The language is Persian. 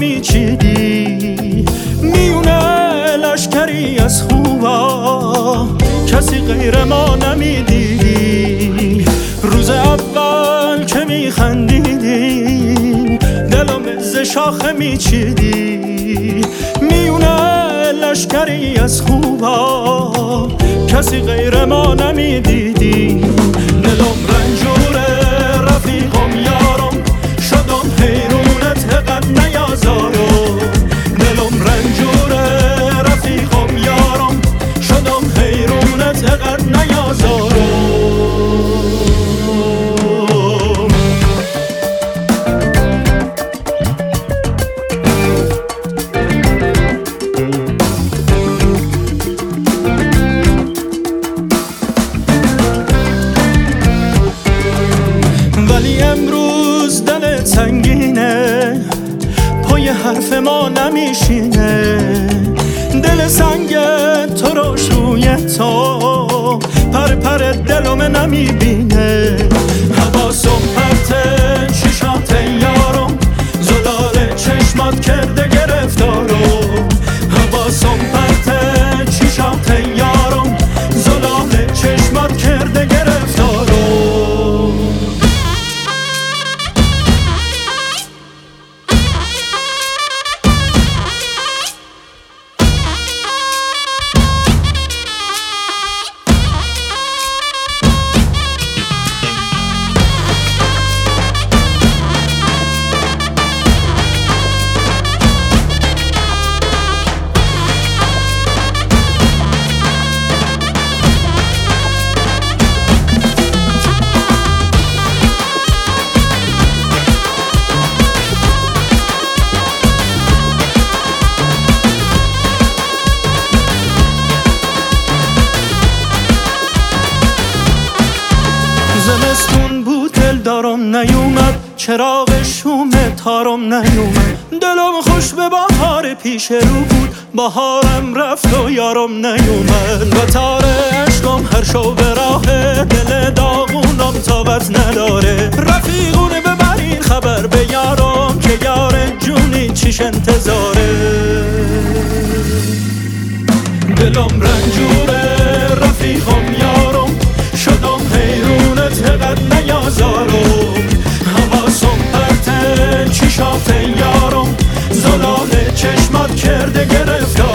میچیدی میونه لشکری از خوبا، کسی غیر ما نمیدیدی. روز اول که میخندیدی دلم ز شاخه میچیدی میونه لشکری از خوبا، کسی غیر ما نمیدیدی. دلم رنجوره رفیقم یارم، شدم حیرونت قد نیازارم. دلم رنجوره رفیقم یارم، شدم حیرونت قد نیازارم. ولی امروز دل سنگینه، پای حرف ما نمیشینه. دل سنگ تو روش روی تو، پر پر دلم نمیبینه. حواسم پرته چشات یارم، زلال چشمات کرده گرفتارم. حواسم پرته چشات یارم، زلال چشمات کرده گرفتارم. زمستون بود دل دارم نیومد، چراغ شوم تارم نیومد. دلم خوش به بهار پیش رو بود، بهارم رفت و یارم نیومد. و تار عشقم هر شو به راه، دل داغونم طاقت نداره. رفیقونه ببرین خبر به یارم، که یار جونی چیش انتظاره. دلم رنجوره رفیقم یارم، شدم حیرونت قد نیازارم. حواسم پرته چشات یارم، زلال چشمات کرده گرفتارم.